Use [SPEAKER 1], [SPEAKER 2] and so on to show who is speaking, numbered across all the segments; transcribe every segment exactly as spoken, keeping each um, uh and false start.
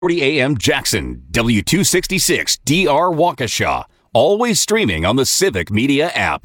[SPEAKER 1] forty A M Jackson, W two sixty-six D R Waukesha. Always streaming on the Civic Media app.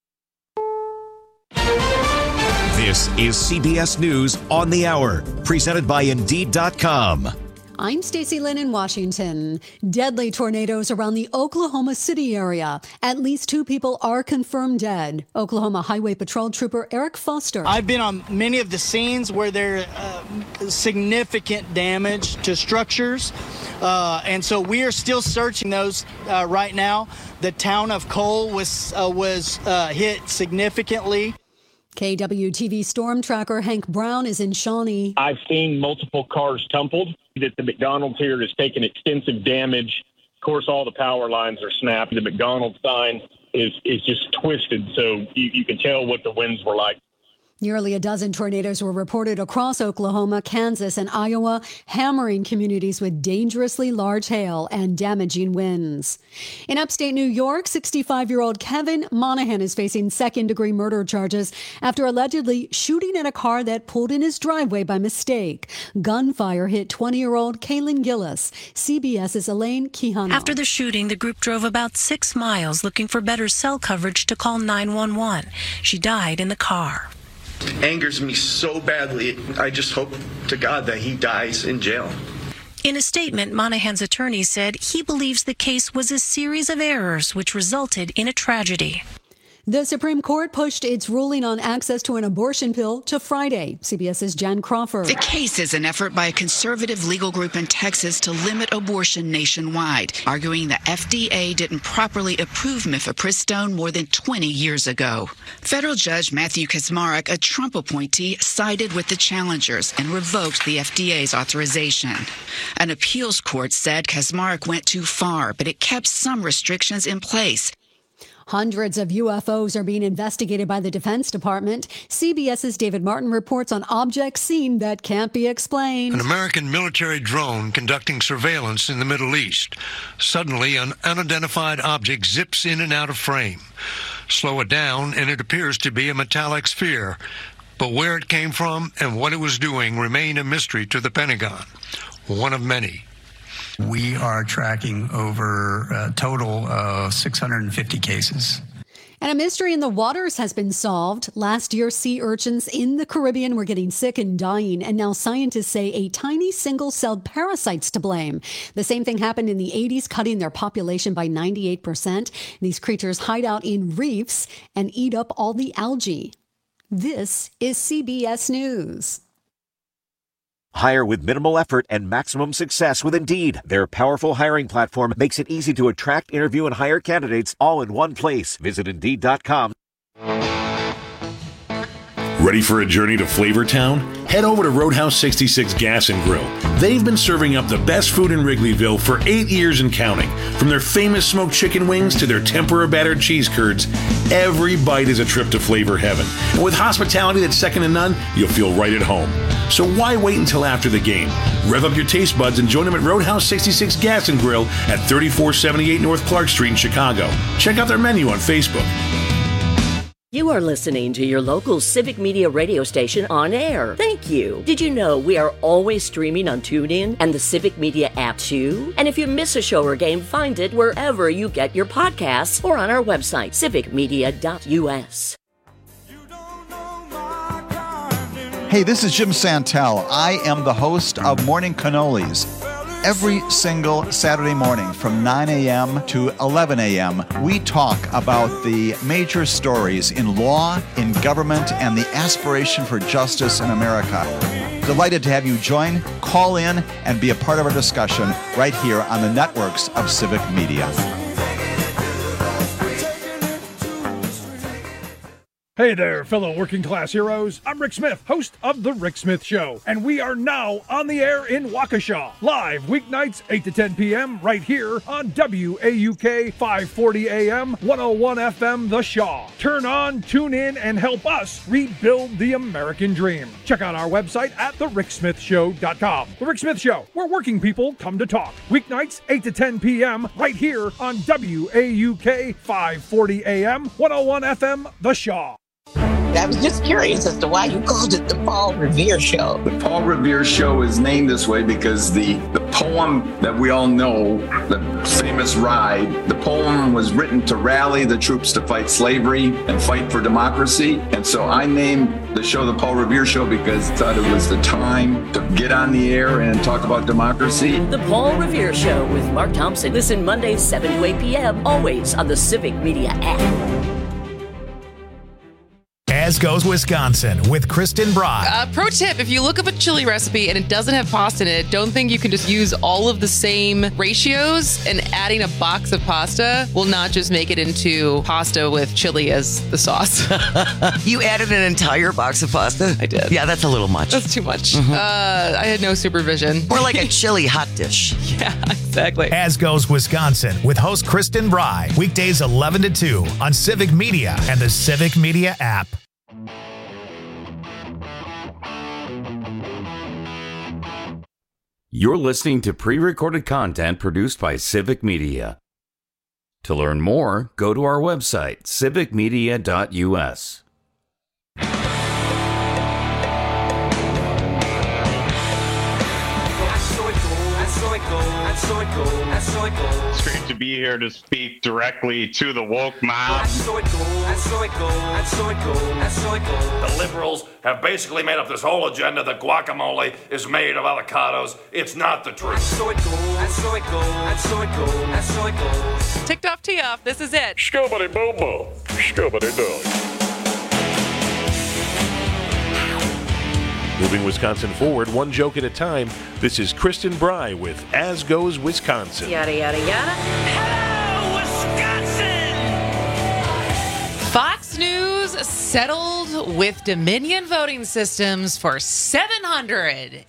[SPEAKER 2] This is C B S News on the Hour, presented by Indeed dot com.
[SPEAKER 3] I'm Stacey Lynn in Washington. Deadly tornadoes around the Oklahoma City area. At least two people are confirmed dead. Oklahoma Highway Patrol Trooper Eric Foster.
[SPEAKER 4] I've been on many of the scenes where there's uh, significant damage to structures. Uh, and so we are still searching those uh, right now. The town of Cole was, uh, was uh, hit significantly.
[SPEAKER 3] K W T V storm tracker Hank Brown is in Shawnee.
[SPEAKER 5] I've seen multiple cars tumbled. That the McDonald's here has taken extensive damage. Of course, all the power lines are snapped. The McDonald's sign is, is just twisted, so you, you can tell what the winds were like.
[SPEAKER 3] Nearly a dozen tornadoes were reported across Oklahoma, Kansas, and Iowa, hammering communities with dangerously large hail and damaging winds. In upstate New York, sixty-five-year-old Kevin Monahan is facing second-degree murder charges after allegedly shooting at a car that pulled in his driveway by mistake. Gunfire hit twenty-year-old Kaylin Gillis. CBS's Elaine Quijano.
[SPEAKER 6] After the shooting, the group drove about six miles looking for better cell coverage to call nine one one. She died in the car.
[SPEAKER 7] Angers me so badly. I just hope to God that he dies in jail.
[SPEAKER 6] In a statement, Monahan's attorney said he believes the case was a series of errors which resulted in a tragedy.
[SPEAKER 3] The Supreme Court pushed its ruling on access to an abortion pill to Friday. CBS's Jen Crawford.
[SPEAKER 8] The case is an effort by a conservative legal group in Texas to limit abortion nationwide, arguing the F D A didn't properly approve mifepristone more than twenty years ago. Federal Judge Matthew Kacsmaryk, a Trump appointee, sided with the challengers and revoked the F D A's authorization. An appeals court said Kacsmaryk went too far, but it kept some restrictions in place.
[SPEAKER 3] Hundreds of U F Os are being investigated by the Defense Department. CBS's David Martin reports on objects seen that can't be explained.
[SPEAKER 9] An American military drone conducting surveillance in the Middle East. Suddenly, an unidentified object zips in and out of frame. Slow it down, and it appears to be a metallic sphere. But where it came from and what it was doing remain a mystery to the Pentagon. One of many.
[SPEAKER 10] We are tracking over a total of six hundred fifty cases.
[SPEAKER 3] And a mystery in the waters has been solved. Last year, sea urchins in the Caribbean were getting sick and dying, and now scientists say a tiny single-celled parasite's to blame. The same thing happened in the eighties, cutting their population by ninety-eight percent. These creatures hide out in reefs and eat up all the algae. This is C B S News.
[SPEAKER 2] Hire with minimal effort and maximum success with Indeed. Their powerful hiring platform makes it easy to attract, interview, and hire candidates all in one place. Visit Indeed dot com.
[SPEAKER 11] Ready for a journey to Flavortown? Head over to Roadhouse sixty-six Gas and Grill. They've been serving up the best food in Wrigleyville for eight years and counting. From their famous smoked chicken wings to their tempura-battered cheese curds, every bite is a trip to flavor heaven. And with hospitality that's second to none, you'll feel right at home. So why wait until after the game? Rev up your taste buds and join them at Roadhouse sixty-six Gas and Grill at thirty-four seventy-eight North Clark Street in Chicago. Check out their menu on Facebook.
[SPEAKER 12] You are listening to your local Civic Media radio station on air. Thank you. Did you know we are always streaming on TuneIn and the Civic Media app too? And if you miss a show or game, find it wherever you get your podcasts or on our website, civic media dot u s.
[SPEAKER 13] Hey, this is Jim Santel. I am the host of Morning Cannolis. Every single Saturday morning from nine a.m. to eleven a.m., we talk about the major stories in law, in government, and the aspiration for justice in America. Delighted to have you join, call in, and be a part of our discussion right here on the networks of Civic Media.
[SPEAKER 14] Hey there, fellow working class heroes. I'm Rick Smith, host of The Rick Smith Show, and we are now on the air in Waukesha, live weeknights eight to ten p.m. right here on W A U K five forty A M, one oh one F M The Shaw. Turn on, tune in, and help us rebuild the American dream. Check out our website at the rick smith show dot com. The Rick Smith Show, where working people come to talk. Weeknights eight to ten p.m. right here on W A U K five forty A M, one oh one F M The Shaw.
[SPEAKER 15] I was just curious as to why you called it the Paul Revere Show.
[SPEAKER 16] The Paul Revere Show is named this way because the, the poem that we all know, the famous Ride, the poem was written to rally the troops to fight slavery and fight for democracy. And so I named the show the Paul Revere Show because I thought it was the time to get on the air and talk about democracy.
[SPEAKER 12] The Paul Revere Show with Mark Thompson. Listen Mondays seven to eight p.m. always on the Civic Media app.
[SPEAKER 17] As Goes Wisconsin with Kristen Brock.
[SPEAKER 18] Uh, pro tip, if you look up a chili recipe and it doesn't have pasta in it, don't think you can just use all of the same ratios, and adding a box of pasta will not just make it into pasta with chili as the sauce.
[SPEAKER 19] You added an entire box of pasta?
[SPEAKER 18] I did.
[SPEAKER 19] Yeah, that's a little much.
[SPEAKER 18] That's too much.
[SPEAKER 19] Mm-hmm.
[SPEAKER 18] Uh, I had no supervision.
[SPEAKER 19] More like a chili hot dish.
[SPEAKER 18] Yeah, exactly.
[SPEAKER 17] As Goes Wisconsin with host Kristen Bry. Weekdays eleven to two on Civic Media and the Civic Media app.
[SPEAKER 1] You're listening to pre-recorded content produced by Civic Media. To learn more, go to our website, civic media dot u s.
[SPEAKER 20] It's great to be here to speak directly to the woke mob.
[SPEAKER 21] The liberals have basically made up this whole agenda that guacamole is made of avocados. It's not the truth.
[SPEAKER 18] Ticked off, tee off. This is it.
[SPEAKER 21] Scooby boo boo. Scooby doo.
[SPEAKER 22] Moving Wisconsin forward, one joke at a time. This is Kristen Bry with As Goes Wisconsin.
[SPEAKER 23] Yada, yada, yada.
[SPEAKER 18] Hello, Wisconsin! Fox News settled with Dominion Voting Systems for seven hundred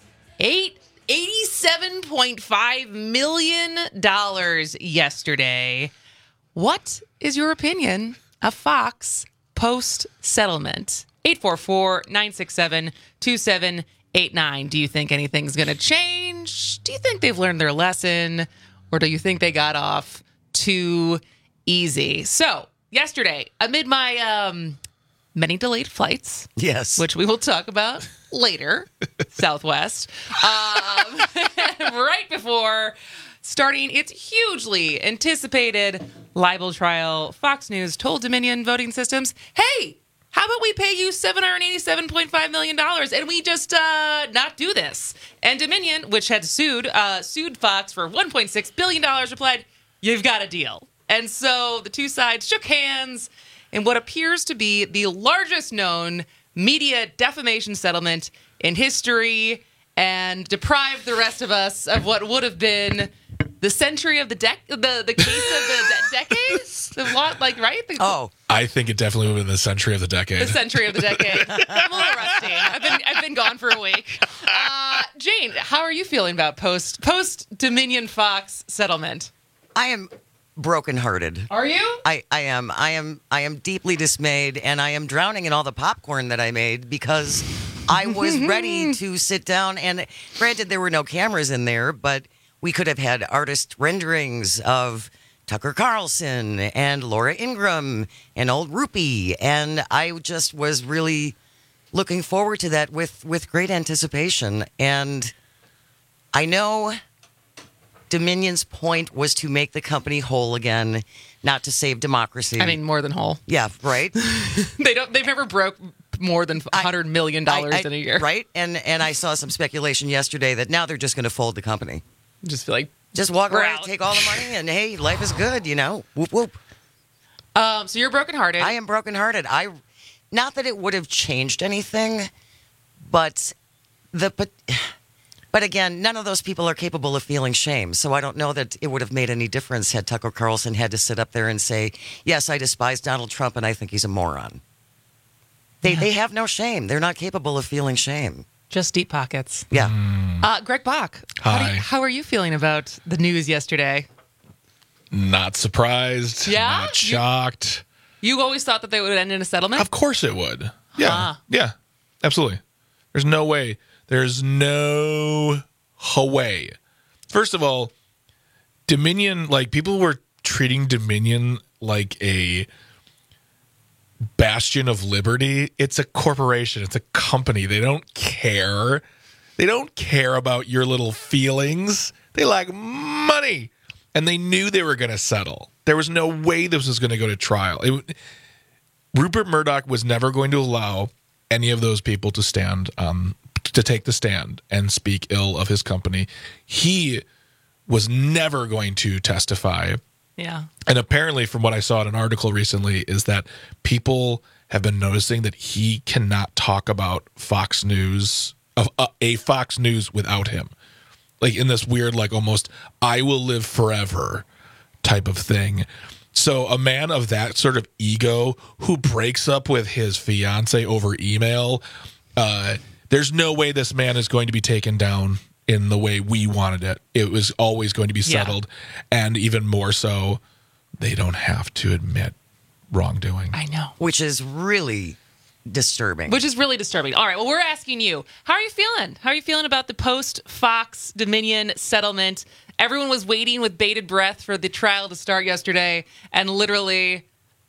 [SPEAKER 18] eighty-seven point five million dollars yesterday. What is your opinion of Fox post-settlement? eight four four, nine six seven, two seven eight nine. Do you think anything's going to change? Do you think they've learned their lesson? Or do you think they got off too easy? So, yesterday, amid my um, many delayed flights,
[SPEAKER 19] yes,
[SPEAKER 18] which we will talk about later, Southwest, um, right before starting its hugely anticipated libel trial, Fox News told Dominion Voting Systems, hey, how about we pay you seven hundred eighty-seven point five million dollars and we just uh, not do this? And Dominion, which had sued uh, sued Fox for one point six billion dollars, replied, you've got a deal. And so the two sides shook hands in what appears to be the largest known media defamation settlement in history, and deprived the rest of us of what would have been the century of the dec the the case of the de- decades, the lot like right. The,
[SPEAKER 19] oh,
[SPEAKER 24] I think it definitely would have been the century of the decade.
[SPEAKER 18] The century of the decade. I'm a little rusty. I've been I've been gone for a week. Uh, Jane, how are you feeling about post post Dominion Fox settlement?
[SPEAKER 19] I am brokenhearted.
[SPEAKER 18] Are you?
[SPEAKER 19] I, I am. I am. I am deeply dismayed, and I am drowning in all the popcorn that I made because I was ready to sit down. And granted, there were no cameras in there, but we could have had artist renderings of Tucker Carlson and Laura Ingraham and old Rupee. And I just was really looking forward to that with, with great anticipation. And I know Dominion's point was to make the company whole again, not to save democracy.
[SPEAKER 18] I mean, more than whole.
[SPEAKER 19] Yeah, right?
[SPEAKER 18] they don't. They've never broke more than one hundred million dollars I, I, in a year.
[SPEAKER 19] Right? And, and I saw some speculation yesterday that now they're just going to fold the company.
[SPEAKER 18] Just feel like
[SPEAKER 19] just walk around,
[SPEAKER 18] out.
[SPEAKER 19] take all the money, and hey, life is good, you know. Whoop whoop.
[SPEAKER 18] Um, so you're brokenhearted.
[SPEAKER 19] I am brokenhearted. I, not that it would have changed anything, but the but, but again, none of those people are capable of feeling shame. So I don't know that it would have made any difference had Tucker Carlson had to sit up there and say, "Yes, I despise Donald Trump, and I think he's a moron." They yeah. they have no shame. They're not capable of feeling shame.
[SPEAKER 18] Just deep pockets.
[SPEAKER 19] Yeah.
[SPEAKER 18] Uh, Greg Bach,
[SPEAKER 24] Hi.
[SPEAKER 18] How, do you, how are you feeling about the news yesterday?
[SPEAKER 24] Not surprised.
[SPEAKER 18] Yeah?
[SPEAKER 24] Not shocked.
[SPEAKER 18] You, you always thought that they would end in a settlement?
[SPEAKER 24] Of course it would. Yeah.
[SPEAKER 18] Huh.
[SPEAKER 24] Yeah. Absolutely. There's no way. There's no way. First of all, Dominion, like people were treating Dominion like a bastion of liberty. It's a corporation. It's a company. They don't care. They don't care about your little feelings. They like money. And they knew they were going to settle. There was no way this was going to go to trial. It, Rupert Murdoch was never going to allow any of those people to stand, um, to take the stand and speak ill of his company. He was never going to testify.
[SPEAKER 18] Yeah.
[SPEAKER 24] And apparently, from what I saw in an article recently, is that people have been noticing that he cannot talk about Fox News, of uh, a Fox News without him. Like in this weird, like almost I will live forever type of thing. So a man of that sort of ego who breaks up with his fiance over email, uh, there's no way this man is going to be taken down in the way we wanted it. It was always going to be settled. Yeah. And even more so, they don't have to admit wrongdoing.
[SPEAKER 18] I know.
[SPEAKER 19] Which is really disturbing.
[SPEAKER 18] Which is really disturbing. All right, well, we're asking you, how are you feeling? How are you feeling about the post-Fox Dominion settlement? Everyone was waiting with bated breath for the trial to start yesterday, and literally...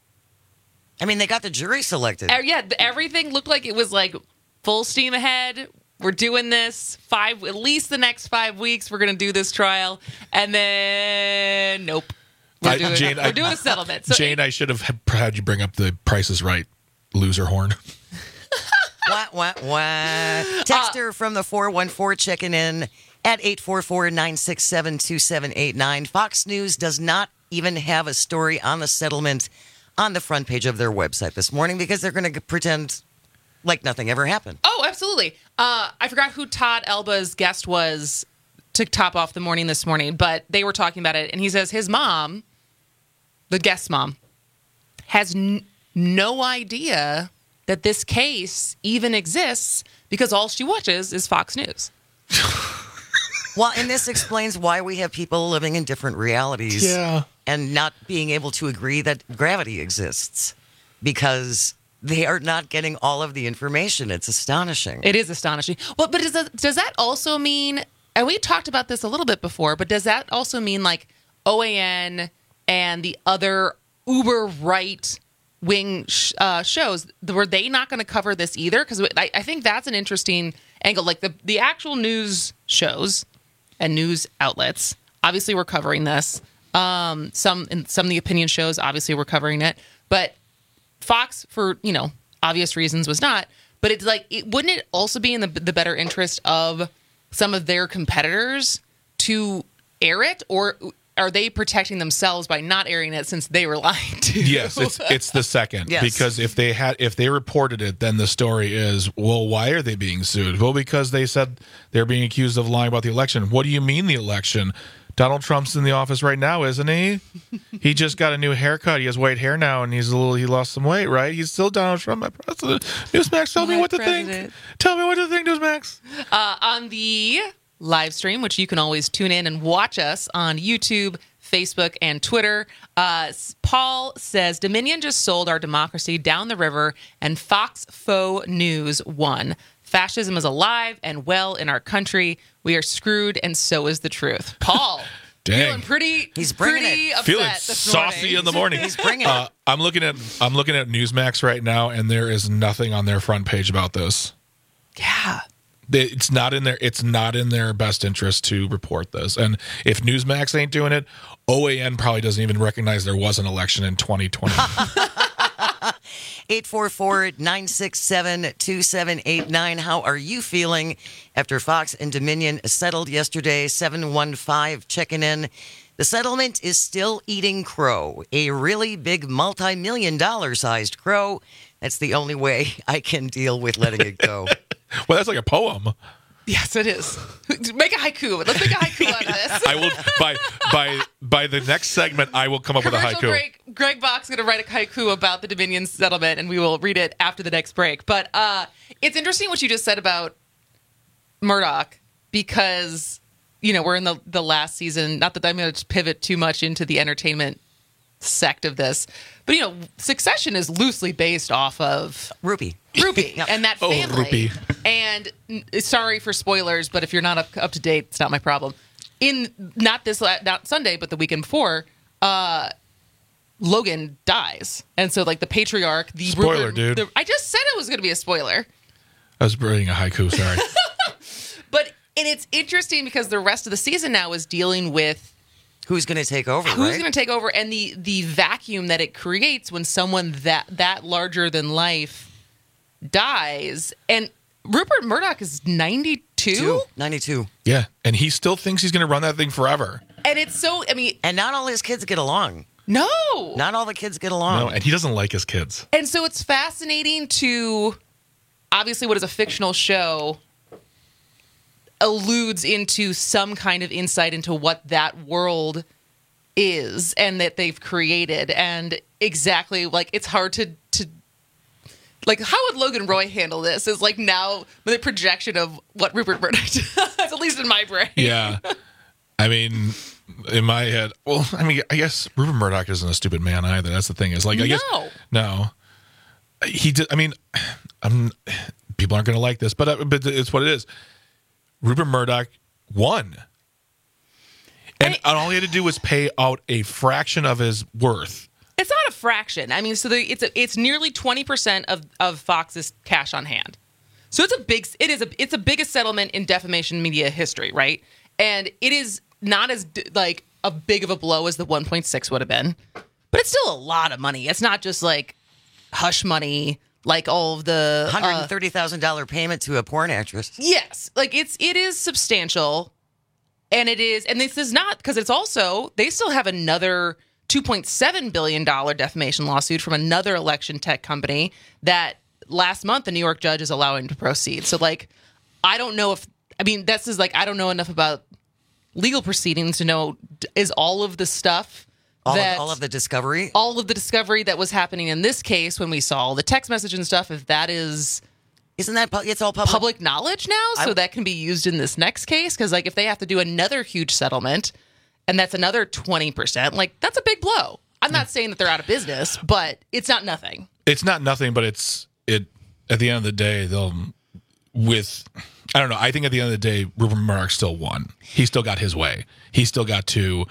[SPEAKER 19] I mean, they got the jury selected.
[SPEAKER 18] Uh, yeah, everything looked like it was like full steam ahead. We're doing this five, at least the next five weeks. We're going to do this trial, and then nope. We're,
[SPEAKER 24] I,
[SPEAKER 18] doing,
[SPEAKER 24] Jane,
[SPEAKER 18] we're
[SPEAKER 24] I,
[SPEAKER 18] doing a settlement. So
[SPEAKER 24] Jane, it, I should have had you bring up the Price is Right loser horn.
[SPEAKER 19] Wah, wah, wah. Texter uh, from the four one four checking in at eight four four, nine six seven, two seven eight nine. Fox News does not even have a story on the settlement on the front page of their website this morning because they're going to pretend like nothing ever happened.
[SPEAKER 18] Oh, absolutely. Uh, I forgot who Todd Elba's guest was to top off the morning this morning, but they were talking about it, and he says his mom, the guest's mom, has n- no idea that this case even exists because all she watches is Fox News.
[SPEAKER 19] Well, and this explains why we have people living in different realities
[SPEAKER 24] yeah.
[SPEAKER 19] and not being able to agree that gravity exists because they are not getting all of the information. It's astonishing.
[SPEAKER 18] It is astonishing. Well, but does that, does that also mean, and we talked about this a little bit before, but does that also mean like O A N and the other uber right wing sh- uh, shows, were they not going to cover this either? Because I, I think that's an interesting angle. Like the, the actual news shows and news outlets, obviously we're covering this. Um, some in some of the opinion shows, obviously we're covering it. But Fox, for, you know, obvious reasons, was not. But it's like, it, wouldn't it also be in the, the better interest of some of their competitors to air it? Or are they protecting themselves by not airing it since they were lying to?
[SPEAKER 24] Yes, it's it's the second.
[SPEAKER 18] Yes.
[SPEAKER 24] Because if they had if they reported it, then the story is, well, why are they being sued? Well, because they said they're being accused of lying about the election. What do you mean the election? Donald Trump's in the office right now, isn't he? He just got a new haircut. He has white hair now, and he's a little. He lost some weight, right? He's still Donald Trump, my president. Newsmax, tell
[SPEAKER 18] My
[SPEAKER 24] me what
[SPEAKER 18] president.
[SPEAKER 24] to think. Tell me what to think, Newsmax.
[SPEAKER 18] Uh, on the live stream, which you can always tune in and watch us on YouTube, Facebook, and Twitter. Uh, Paul says, Dominion just sold our democracy down the river, and Fox Faux News won. Fascism is alive and well in our country. We are screwed, and so is the truth. Paul,
[SPEAKER 24] Dang.
[SPEAKER 18] feeling pretty,
[SPEAKER 19] He's bringing
[SPEAKER 18] pretty
[SPEAKER 19] it.
[SPEAKER 18] upset
[SPEAKER 24] Feeling
[SPEAKER 18] this
[SPEAKER 24] saucy
[SPEAKER 18] morning.
[SPEAKER 24] in the morning.
[SPEAKER 19] He's bringing
[SPEAKER 24] Uh,
[SPEAKER 19] it.
[SPEAKER 24] I'm looking at I'm looking at Newsmax right now, and there is nothing on their front page about this.
[SPEAKER 18] Yeah.
[SPEAKER 24] They- It's not in their it's not in their best interest to report this. And if Newsmax ain't doing it, O A N probably doesn't even recognize there was an election in twenty twenty.
[SPEAKER 19] eight four four, nine six seven, two seven eight nine. How are you feeling after Fox and Dominion settled yesterday? seven one five checking in. The settlement is still eating crow, a really big multi-million dollar sized crow. That's the only way I can deal with letting it go.
[SPEAKER 24] Well, that's like a poem.
[SPEAKER 18] Yes, it is. Make a haiku. Let's make a haiku out of this.
[SPEAKER 24] I will by by by the next segment I will come up with a
[SPEAKER 18] Commercial
[SPEAKER 24] haiku.
[SPEAKER 18] break. Greg Bach's going to write a haiku about the Dominion settlement, and we will read it after the next break. But uh, it's interesting what you just said about Murdoch, because, you know, we're in the, the last season. Not that I'm going to pivot too much into the entertainment sect of this, but, you know, Succession is loosely based off of
[SPEAKER 19] Rupi.
[SPEAKER 18] Rupi and that
[SPEAKER 24] Oh,
[SPEAKER 18] family.
[SPEAKER 24] Rupi.
[SPEAKER 18] And n- sorry for spoilers, but if you're not up, up to date, it's not my problem. In not this la- not Sunday, but the weekend before, uh, Logan dies. And so, like, the patriarch, the
[SPEAKER 24] Spoiler,
[SPEAKER 18] Rupert,
[SPEAKER 24] dude.
[SPEAKER 18] the- I just said it was going to be a spoiler.
[SPEAKER 24] I was reading a haiku, sorry.
[SPEAKER 18] But, and it's interesting because the rest of the season now is dealing with
[SPEAKER 19] who's going to take over,
[SPEAKER 18] who's
[SPEAKER 19] right?
[SPEAKER 18] going to take over, and the the vacuum that it creates when someone that that larger than life dies. And Rupert Murdoch is ninety-two?
[SPEAKER 19] Two. ninety-two.
[SPEAKER 24] Yeah, and he still thinks he's going to run that thing forever.
[SPEAKER 18] And it's so, I mean...
[SPEAKER 19] And not all his kids get along.
[SPEAKER 18] No!
[SPEAKER 19] Not all the kids get along.
[SPEAKER 24] No, and he doesn't like his kids.
[SPEAKER 18] And so it's fascinating to, obviously what is a fictional show alludes into some kind of insight into what that world is and that they've created. And exactly, like, it's hard to, to like, how would Logan Roy handle this? Is like now the projection of what Rupert Murdoch does, at least in my brain.
[SPEAKER 24] Yeah. I mean, in my head, well, I mean, I guess Rupert Murdoch isn't a stupid man either. That's the thing. Is like, I guess
[SPEAKER 18] No.
[SPEAKER 24] no, he did. I mean, I'm people aren't going to like this, but uh, but it's what it is. Rupert Murdoch won, and all he had to do was pay out a fraction of his worth.
[SPEAKER 18] It's not a fraction. I mean, so the, it's a, it's nearly twenty percent of, of Fox's cash on hand. So it's a big it is a it's the biggest settlement in defamation media history, right? And it is not as like a big of a blow as the one point six would have been, but it's still a lot of money. It's not just like hush money, like all of the
[SPEAKER 19] one hundred thirty thousand dollars uh, payment to a porn actress.
[SPEAKER 18] Yes, like it's it is substantial, and it is, and this is not because it's also they still have another two point seven billion dollars defamation lawsuit from another election tech company that last month the New York judge is allowing to proceed. So like, I don't know if I mean this is like I don't know enough about legal proceedings to know is all of the stuff.
[SPEAKER 19] All,
[SPEAKER 18] that,
[SPEAKER 19] of, all of the discovery?
[SPEAKER 18] All of the discovery that was happening in this case when we saw all the text message and stuff, if that is...
[SPEAKER 19] Isn't that... It's all public...
[SPEAKER 18] Public knowledge now, so I, that can be used in this next case? Because, like, if they have to do another huge settlement, and that's another twenty percent, like, that's a big blow. I'm not saying that they're out of business, but it's not nothing.
[SPEAKER 24] It's not nothing, but it's... it. At the end of the day, they'll... With... I don't know. I think at the end of the day, Rupert Murdoch still won. He still got his way. He still got to...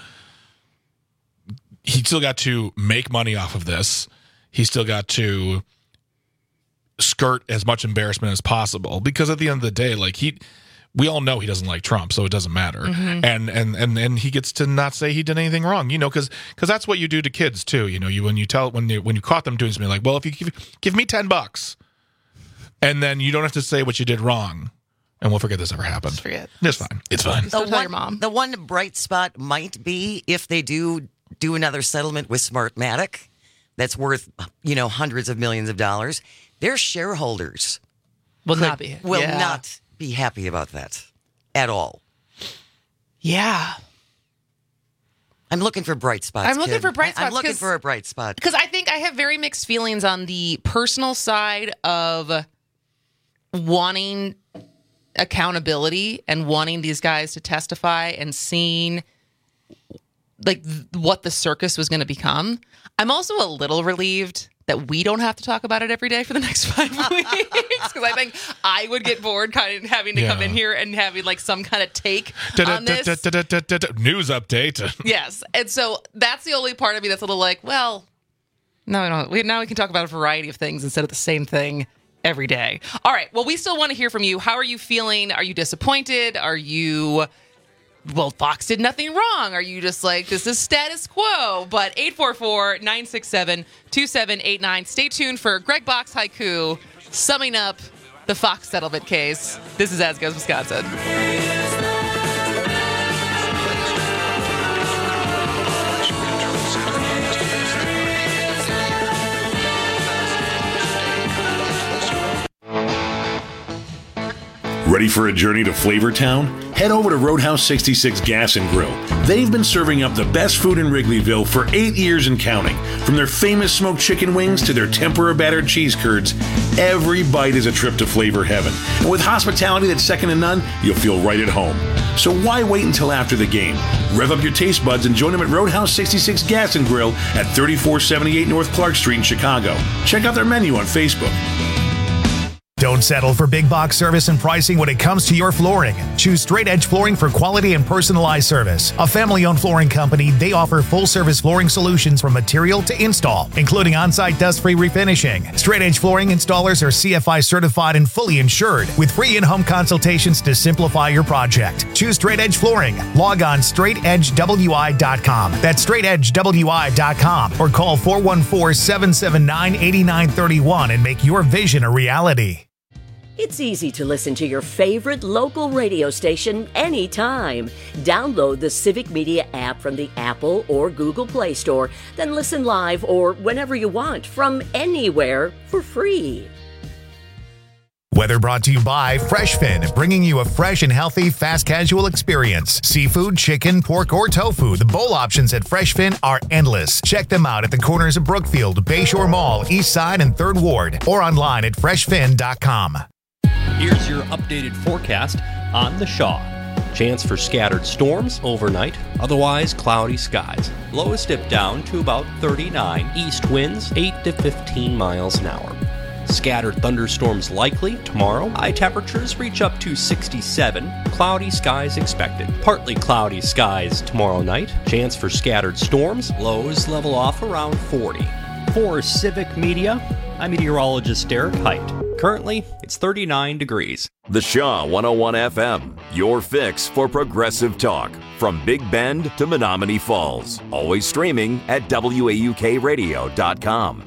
[SPEAKER 24] He still got to make money off of this. He still got to skirt as much embarrassment as possible because at the end of the day, like he, we all know he doesn't like Trump, so it doesn't matter. Mm-hmm. And and and and he gets to not say he did anything wrong, you know, because because that's what you do to kids too. You know, you when you tell when you when you caught them doing something like, well, if you give, give me ten bucks, and then you don't have to say what you did wrong. And we'll forget this ever happened.
[SPEAKER 18] Just forget.
[SPEAKER 24] It's fine. It's fine.
[SPEAKER 18] Don't tell your mom.
[SPEAKER 19] The one bright spot might be if they do do another settlement with Smartmatic that's worth, you know, hundreds of millions of dollars. Their shareholders
[SPEAKER 18] will
[SPEAKER 19] could,
[SPEAKER 18] not be
[SPEAKER 19] will
[SPEAKER 18] yeah.
[SPEAKER 19] not be happy about that at all.
[SPEAKER 18] Yeah.
[SPEAKER 19] I'm looking for bright spots.
[SPEAKER 18] I'm looking
[SPEAKER 19] kid.
[SPEAKER 18] for bright spots.
[SPEAKER 19] I'm looking for a bright spot.
[SPEAKER 18] Because I think I have very mixed feelings on the personal side of wanting accountability and wanting these guys to testify and seeing like th- what the circus was going to become. I'm also a little relieved that we don't have to talk about it every day for the next five weeks because I think I would get bored kind of having to
[SPEAKER 24] Yeah.
[SPEAKER 18] come in here and having like some kind of take on this.
[SPEAKER 24] News update.
[SPEAKER 18] Yes. And so that's the only part of me that's a little like, well, no, we don't. We, now we can talk about a variety of things instead of the same thing every day. All right. Well, we still want to hear from you. How are you feeling? Are you disappointed? Are you, well, Fox did nothing wrong? Are you just like, this is status quo? But eight four four, nine six seven, two seven eight nine. Stay tuned for Greg Box Haiku summing up the Fox settlement case. This is As Goes Wisconsin.
[SPEAKER 11] Ready for a journey to Flavortown? Head over to Roadhouse sixty-six Gas and Grill. They've been serving up the best food in Wrigleyville for eight years and counting. From their famous smoked chicken wings to their tempura battered cheese curds, every bite is a trip to flavor heaven. And with hospitality that's second to none, you'll feel right at home. So why wait until after the game? Rev up your taste buds and join them at Roadhouse sixty-six Gas and Grill at thirty-four seventy-eight North Clark Street in Chicago. Check out their menu on Facebook.
[SPEAKER 17] Don't settle for big box service and pricing when it comes to your flooring. Choose Straight Edge Flooring for quality and personalized service. A family-owned flooring company, they offer full-service flooring solutions from material to install, including on-site dust-free refinishing. Straight Edge Flooring installers are C F I certified and fully insured, with free in-home consultations to simplify your project. Choose Straight Edge Flooring. Log on straight edge w i dot com. That's straight edge w i dot com, or call four one four, seven seven nine, eight nine three one and make your vision a reality.
[SPEAKER 12] It's easy to listen to your favorite local radio station anytime. Download the Civic Media app from the Apple or Google Play Store, then listen live or whenever you want from anywhere for free.
[SPEAKER 17] Weather brought to you by FreshFin, bringing you a fresh and healthy fast casual experience. Seafood, chicken, pork, or tofu, the bowl options at FreshFin are endless. Check them out at the corners of Brookfield, Bayshore Mall, East Side, and third Ward, or online at fresh fin dot com.
[SPEAKER 4] Here's your updated forecast on the Shaw. Chance for scattered storms overnight, otherwise cloudy skies. Lows dip down to about thirty-nine. East winds eight to fifteen miles an hour. Scattered thunderstorms likely tomorrow. High temperatures reach up to sixty-seven. Cloudy skies expected. Partly cloudy skies tomorrow night. Chance for scattered storms. Lows level off around forty. For Civic Media, I'm meteorologist Derek Height. Currently, it's thirty-nine degrees.
[SPEAKER 1] The Shaw one oh one F M, your fix for progressive talk. From Big Bend to Menominee Falls. Always streaming at W A U K radio dot com.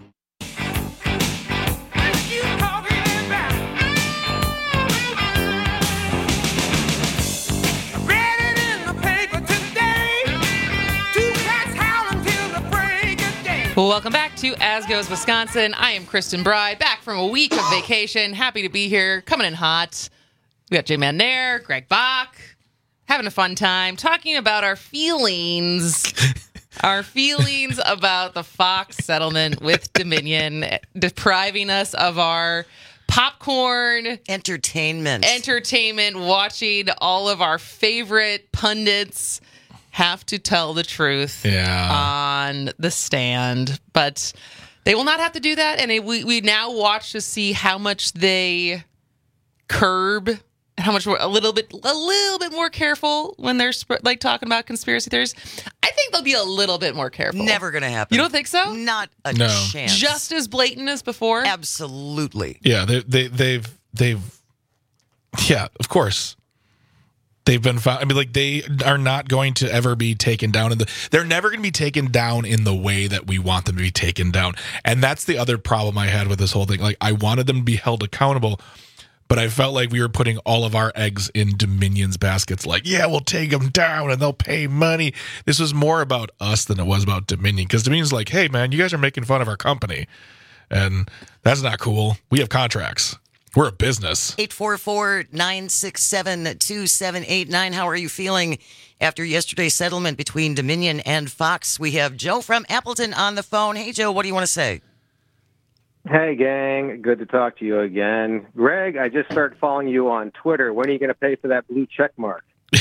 [SPEAKER 18] Welcome back to As Goes Wisconsin. I am Kristen Bry, back from a week of vacation. Happy to be here, coming in hot. We got Jay Mannair, Greg Bach, having a fun time, talking about our feelings, our feelings about the Fox settlement with Dominion, depriving us of our popcorn.
[SPEAKER 19] Entertainment.
[SPEAKER 18] Entertainment, watching all of our favorite pundits have to tell the truth
[SPEAKER 24] yeah.
[SPEAKER 18] on the stand, but they will not have to do that. And it, we we now watch to see how much they curb, how much more, a little bit a little bit more careful when they're sp- like talking about conspiracy theories. I think they'll be a little bit more careful.
[SPEAKER 19] Never going to happen.
[SPEAKER 18] You don't think so?
[SPEAKER 19] Not a
[SPEAKER 24] No.
[SPEAKER 19] chance.
[SPEAKER 18] Just as blatant as before.
[SPEAKER 19] Absolutely.
[SPEAKER 24] Yeah, they, they, they've, they've, yeah, of course. They've been found. I mean, like, they are not going to ever be taken down in the. They're never going to be taken down in the way that we want them to be taken down, and that's the other problem I had with this whole thing. Like, I wanted them to be held accountable, but I felt like we were putting all of our eggs in Dominion's baskets. Like, yeah, we'll take them down and they'll pay money. This was more about us than it was about Dominion, because Dominion's like, hey, man, you guys are making fun of our company, and that's not cool. We have contracts. We're a business.
[SPEAKER 19] eight four four, nine six seven, two seven eight nine. How are you feeling after yesterday's settlement between Dominion and Fox? We have Joe from Appleton on the phone. Hey, Joe, what do you want to say?
[SPEAKER 5] Hey, gang. Good to talk to you again. Greg, I just started following you on Twitter. When are you going to pay for that blue check mark?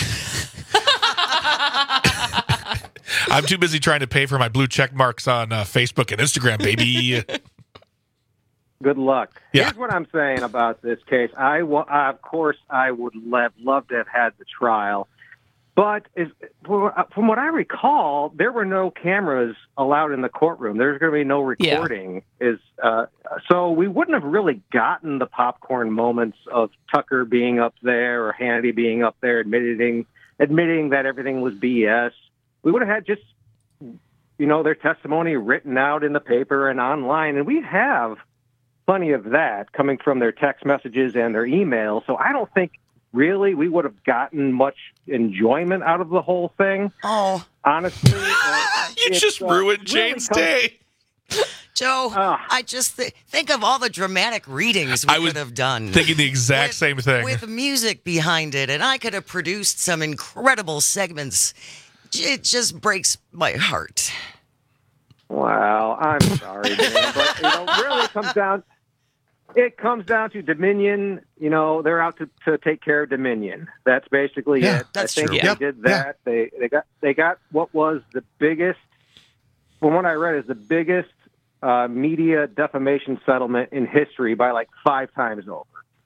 [SPEAKER 24] I'm too busy trying to pay for my blue check marks on uh, Facebook and Instagram, baby.
[SPEAKER 5] Good luck.
[SPEAKER 24] Yeah.
[SPEAKER 5] Here's what I'm saying about this case. I, wa- uh, of course, I would have loved to have had the trial. But is, from what I recall, there were no cameras allowed in the courtroom. There's going to be no recording. Yeah. Is uh, so we wouldn't have really gotten the popcorn moments of Tucker being up there or Hannity being up there admitting admitting that everything was B S. We would have had just, you know, their testimony written out in the paper and online, and we have plenty of that coming from their text messages and their emails. So I don't think really we would have gotten much enjoyment out of the whole thing.
[SPEAKER 19] Oh,
[SPEAKER 5] honestly, uh,
[SPEAKER 24] you just uh, ruined James' really day.
[SPEAKER 19] Joe, uh, I just th- think of all the dramatic readings we
[SPEAKER 24] I
[SPEAKER 19] could have done.
[SPEAKER 24] Thinking the exact
[SPEAKER 19] with,
[SPEAKER 24] same thing.
[SPEAKER 19] With music behind it, and I could have produced some incredible segments. It just breaks my heart.
[SPEAKER 5] Well, I'm sorry, man, but you know, really comes down. It comes down to Dominion. You know, they're out to, to take care of Dominion. That's basically
[SPEAKER 24] yeah,
[SPEAKER 5] it.
[SPEAKER 24] That's
[SPEAKER 5] I think
[SPEAKER 24] true.
[SPEAKER 5] they
[SPEAKER 24] Yep.
[SPEAKER 5] did that. Yeah. They they got they got what was the biggest, from what I read, is the biggest uh, media defamation settlement in history by like five times over.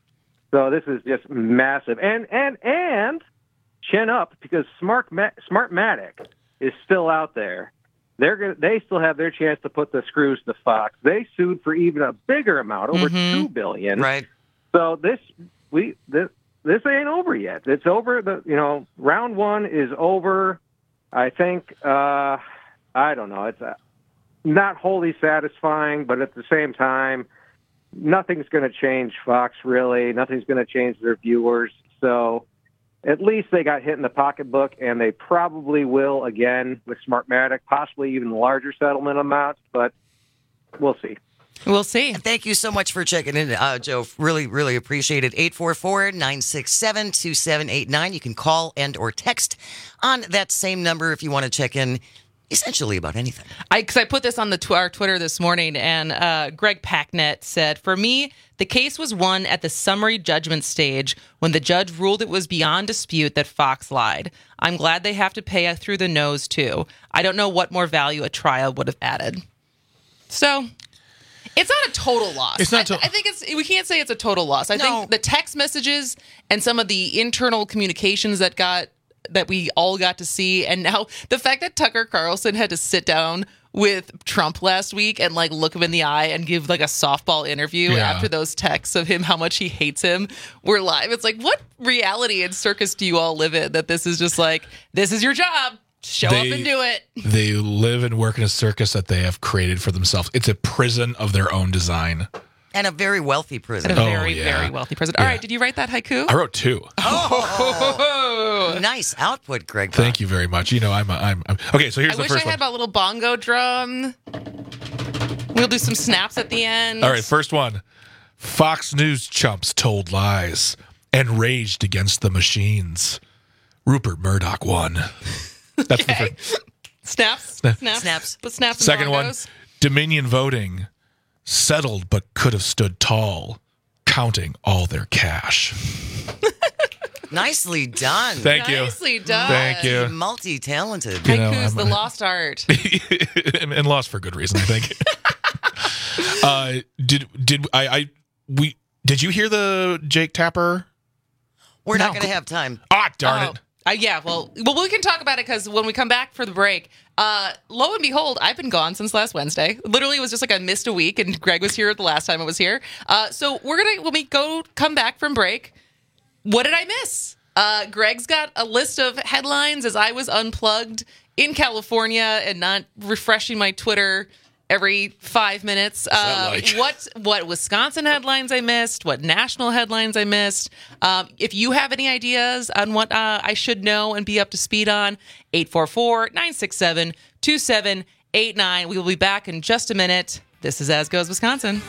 [SPEAKER 5] So this is just massive. And and and chin up, because Smart Smartmatic is still out there. They're gonna, they still have their chance to put the screws to Fox. They sued for even a bigger amount, over
[SPEAKER 19] mm-hmm.
[SPEAKER 5] two billion dollars.
[SPEAKER 19] Right.
[SPEAKER 5] So this we this this ain't over yet. It's over. The you know round one is over. I think uh, I don't know. It's uh, not wholly satisfying, but at the same time, nothing's going to change Fox, really. Nothing's going to change their viewers. So at least they got hit in the pocketbook, and they probably will again with Smartmatic, possibly even larger settlement amounts, but we'll see.
[SPEAKER 18] We'll see.
[SPEAKER 19] Thank you so much for checking in, uh, Joe. Really, really appreciate it. eight four four, nine six seven, two seven eight nine. You can call and or text on that same number if you want to check in essentially about anything.
[SPEAKER 18] I because I put this on the tw- our Twitter this morning, and uh, Greg Packnett said, "For me, the case was won at the summary judgment stage when the judge ruled it was beyond dispute that Fox lied. I'm glad they have to pay through the nose too. I don't know what more value a trial would have added." So it's not a total loss.
[SPEAKER 24] It's not. To-
[SPEAKER 18] I, I think it's. We can't say it's a total loss. I
[SPEAKER 19] No.
[SPEAKER 18] think the text messages and some of the internal communications that got. that we all got to see, and now the fact that Tucker Carlson had to sit down with Trump last week and like look him in the eye and give like a softball interview
[SPEAKER 24] Yeah.
[SPEAKER 18] after those texts of him how much he hates him were live. It's like, what reality and circus do you all live in that this is just like, this is your job, show
[SPEAKER 24] They-
[SPEAKER 18] up and do it?
[SPEAKER 24] They live and work in a circus that they have created for themselves. It's a prison of their own design.
[SPEAKER 19] And a very wealthy prison.
[SPEAKER 18] And a
[SPEAKER 24] Oh,
[SPEAKER 18] very,
[SPEAKER 24] yeah.
[SPEAKER 18] very wealthy president. All
[SPEAKER 24] Yeah.
[SPEAKER 18] right, did you write that haiku?
[SPEAKER 24] I wrote two.
[SPEAKER 19] Oh, nice output, Greg.
[SPEAKER 24] Thank you very much. You know, I'm, I'm, I'm okay. So here's
[SPEAKER 18] I
[SPEAKER 24] the
[SPEAKER 18] wish
[SPEAKER 24] first
[SPEAKER 18] I had
[SPEAKER 24] one.
[SPEAKER 18] a little bongo drum. We'll do some snaps at the end.
[SPEAKER 24] All right, first one. Fox News chumps told lies and raged against the machines. Rupert Murdoch won. That's the
[SPEAKER 18] Okay.
[SPEAKER 24] first.
[SPEAKER 18] Snaps,
[SPEAKER 24] Snap.
[SPEAKER 18] snaps,
[SPEAKER 19] Snaps.
[SPEAKER 18] But snaps. And
[SPEAKER 24] Second one.
[SPEAKER 18] bongos.
[SPEAKER 24] Dominion voting settled but could have stood tall, counting all their cash.
[SPEAKER 19] Nicely done.
[SPEAKER 24] Thank you.
[SPEAKER 18] Nicely done.
[SPEAKER 24] Thank you.
[SPEAKER 19] Multi-talented.
[SPEAKER 24] You know,
[SPEAKER 18] Haiku's
[SPEAKER 24] I'm-
[SPEAKER 18] the lost art.
[SPEAKER 24] and, and lost for good reason, I think. uh, did did I, I we did you hear the Jake Tapper?
[SPEAKER 19] We're not
[SPEAKER 18] No.
[SPEAKER 19] going to have time.
[SPEAKER 24] Ah, darn
[SPEAKER 18] Oh,
[SPEAKER 24] it!
[SPEAKER 18] Uh, yeah, well, well, we can talk about it because when we come back for the break, uh, lo and behold, I've been gone since last Wednesday. Literally, it was just like I missed a week, and Greg was here the last time I was here. Uh, so we're gonna when we go come back from break. What did I miss? Uh, Greg's got a list of headlines as I was unplugged in California and not refreshing my Twitter every five minutes. Uh,
[SPEAKER 24] like?
[SPEAKER 18] what what Wisconsin headlines I missed? What national headlines I missed? Um, if you have any ideas on what uh, I should know and be up to speed on, eight four four, nine six seven, two seven eight nine. We will be back in just a minute. This is As Goes Wisconsin.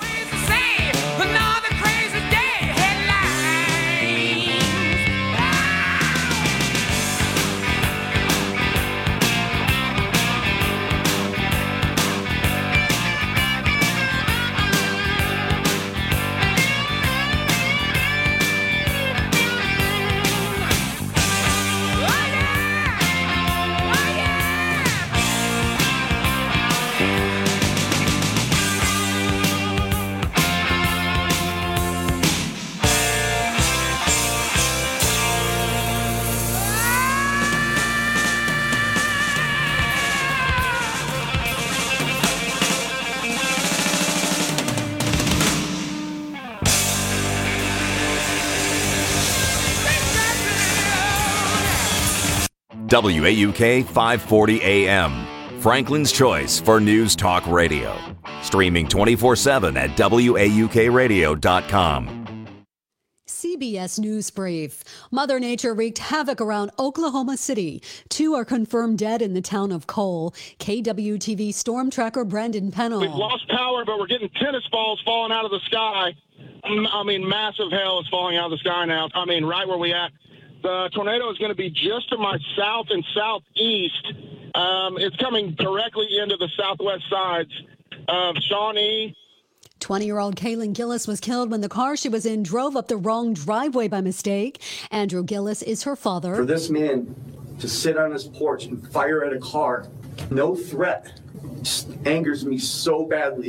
[SPEAKER 1] W A U K five forty A M, Franklin's choice for news talk radio. Streaming twenty-four seven at W A U K radio dot com.
[SPEAKER 3] C B S News Brief. Mother Nature wreaked havoc around Oklahoma City. Two are confirmed dead in the town of Cole. K W T V storm tracker Brandon Pennell.
[SPEAKER 6] We've lost power, but we're getting tennis balls falling out of the sky. I mean, massive hail is falling out of the sky now. I mean, right where we at. The tornado is going to be just to my south and southeast. Um, it's coming directly into the southwest sides of Shawnee.
[SPEAKER 3] twenty-year-old Kaylin Gillis was killed when the car she was in drove up the wrong driveway by mistake. Andrew Gillis is her father.
[SPEAKER 7] For this man to sit on his porch and fire at a car, no threat, just angers me so badly.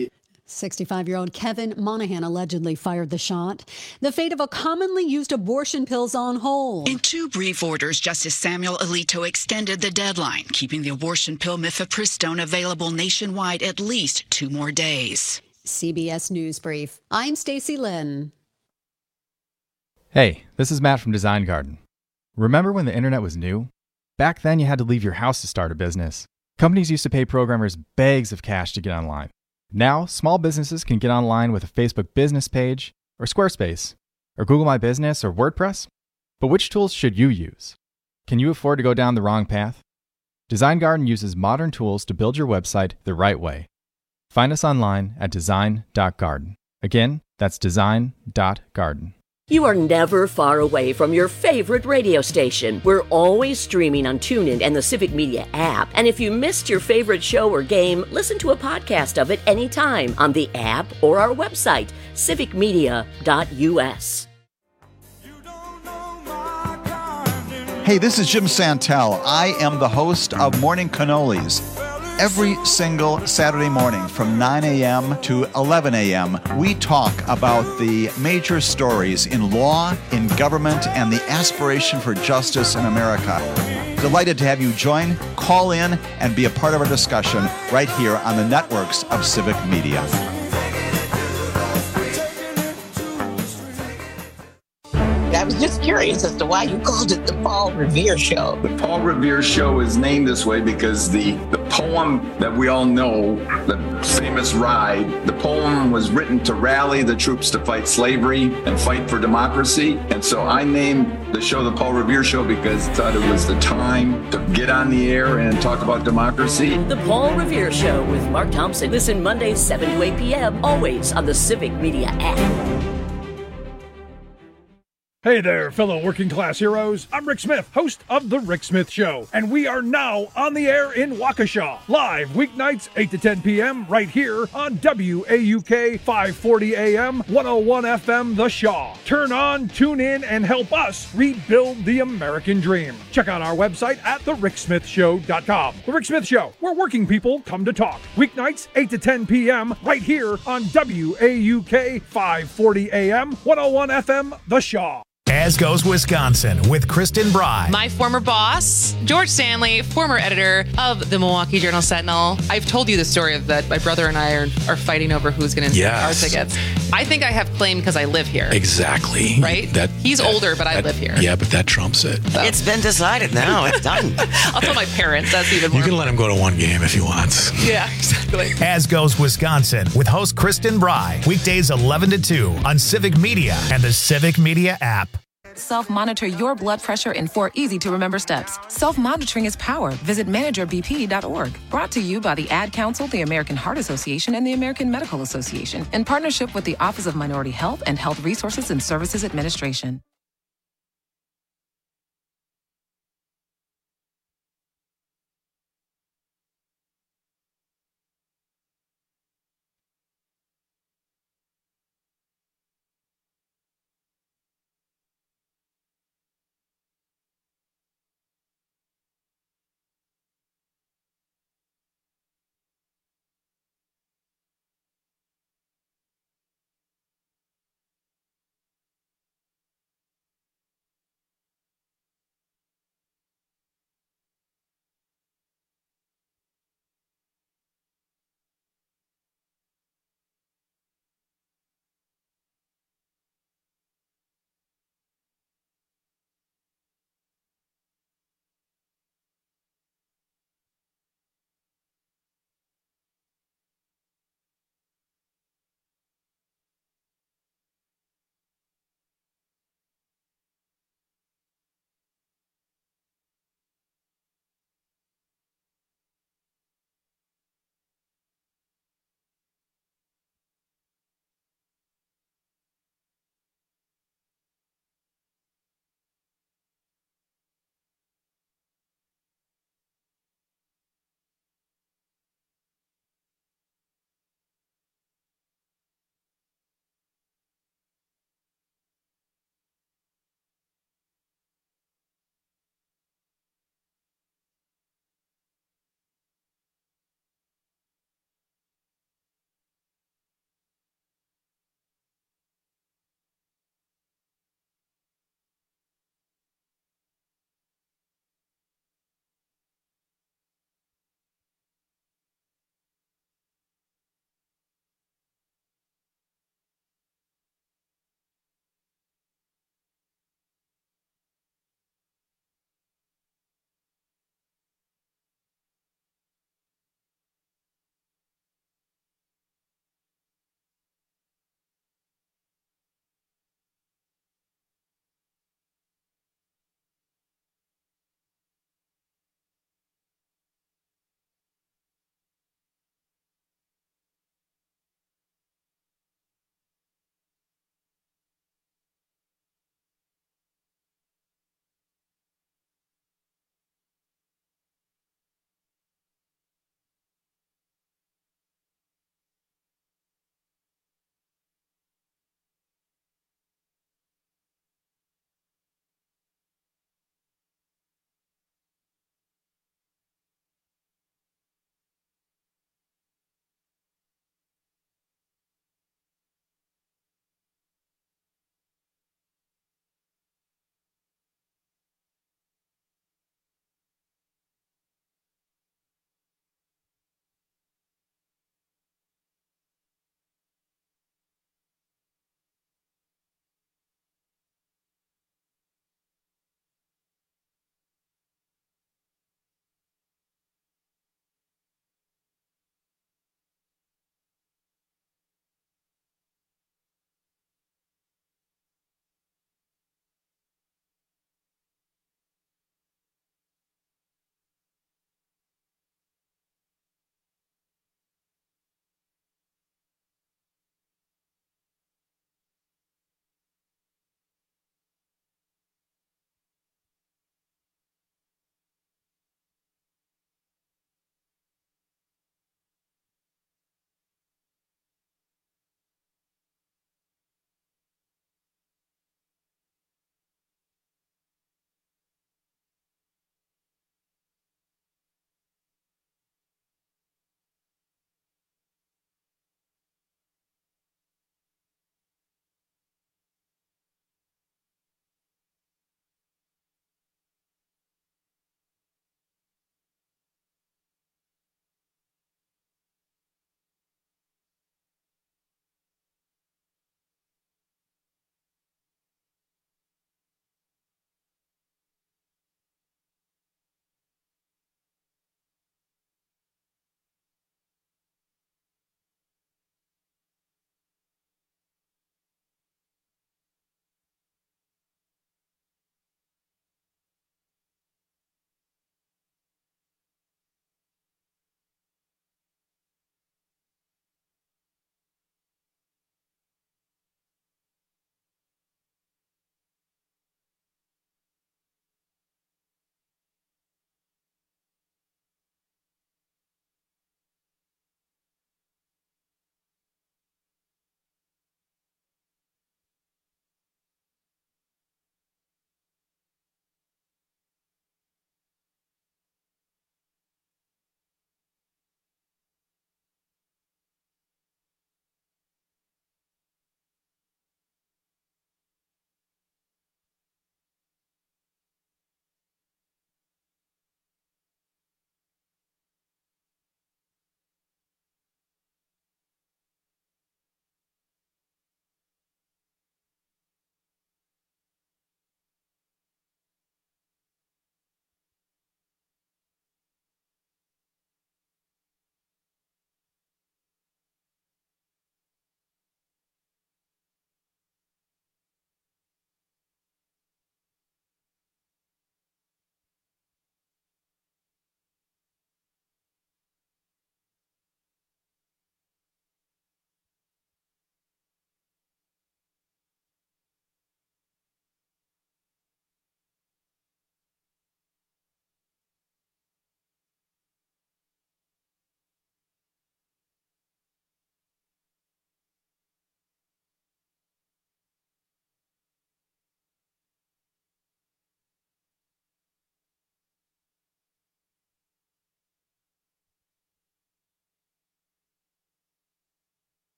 [SPEAKER 3] sixty-five-year-old Kevin Monahan allegedly fired the shot. The fate of a commonly used abortion pill's on hold.
[SPEAKER 8] In two brief orders, Justice Samuel Alito extended the deadline, keeping the abortion pill mifepristone available nationwide at least two more days.
[SPEAKER 3] C B S News Brief. I'm Stacey Lynn.
[SPEAKER 9] Hey, this is Matt from Design Garden. Remember when the internet was new? Back then you had to leave your house to start a business. Companies used to pay programmers bags of cash to get online. Now, small businesses can get online with a Facebook business page, or Squarespace, or Google My Business, or WordPress. But which tools should you use? Can you afford to go down the wrong path? Design Garden uses modern tools to build your website the right way. Find us online at design dot garden. Again, that's design dot garden.
[SPEAKER 12] You are never far away from your favorite radio station. We're always streaming on TuneIn and the Civic Media app. And if you missed your favorite show or game, listen to a podcast of it anytime on the app or our website, civic media dot u s.
[SPEAKER 13] Hey, this is Jim Santel. I am the host of Morning Cannolis. Every single Saturday morning from nine a.m. to eleven a.m., we talk about the major stories in law, in government, and the aspiration for justice in America. Delighted to have you join, call in, and be a part of our discussion right here on the networks of Civic Media.
[SPEAKER 15] I was just curious as to why you called it the Paul Revere Show.
[SPEAKER 16] The Paul Revere Show is named this way because the, the poem that we all know, the famous ride, the poem was written to rally the troops to fight slavery and fight for democracy. And so I named the show the Paul Revere Show because I thought it was the time to get on the air and talk about democracy.
[SPEAKER 12] The Paul Revere Show with Mark Thompson. Listen Mondays, seven to eight p.m., always on the Civic Media app.
[SPEAKER 14] Hey there, fellow working class heroes. I'm Rick Smith, host of The Rick Smith Show, and we are now on the air in Waukesha, live weeknights eight to ten p.m. right here on W A U K five forty A M, one oh one F M The Shaw. Turn on, tune in, and help us rebuild the American dream. Check out our website at the rick smith show dot com. The Rick Smith Show, where working people come to talk. Weeknights eight to ten p.m. right here on W A U K five forty A M, one oh one F M The Shaw.
[SPEAKER 17] As Goes Wisconsin with Kristen Bry.
[SPEAKER 18] My former boss, George Stanley, former editor of the Milwaukee Journal Sentinel. I've told you the story of that my brother and I are, are fighting over who's going to
[SPEAKER 10] yes.
[SPEAKER 18] our tickets. I think I have claim because I live here.
[SPEAKER 10] Exactly.
[SPEAKER 18] Right?
[SPEAKER 10] That
[SPEAKER 18] He's
[SPEAKER 10] that,
[SPEAKER 18] older, but I
[SPEAKER 10] that,
[SPEAKER 18] live here.
[SPEAKER 10] Yeah, but that trumps it.
[SPEAKER 19] So. It's been decided now. It's done.
[SPEAKER 18] I'll tell my parents. That's even more.
[SPEAKER 10] You can let him go to one game if he wants.
[SPEAKER 18] Yeah, exactly.
[SPEAKER 17] As Goes Wisconsin with host Kristen Bry. Weekdays eleven to two on Civic Media and the Civic Media app.
[SPEAKER 23] Self-monitor your blood pressure in four easy-to-remember steps. Self-monitoring is power. Visit manager b p dot org. Brought to you by the Ad Council, the American Heart Association, and the American Medical Association, in partnership with the Office of Minority Health and Health Resources and Services Administration.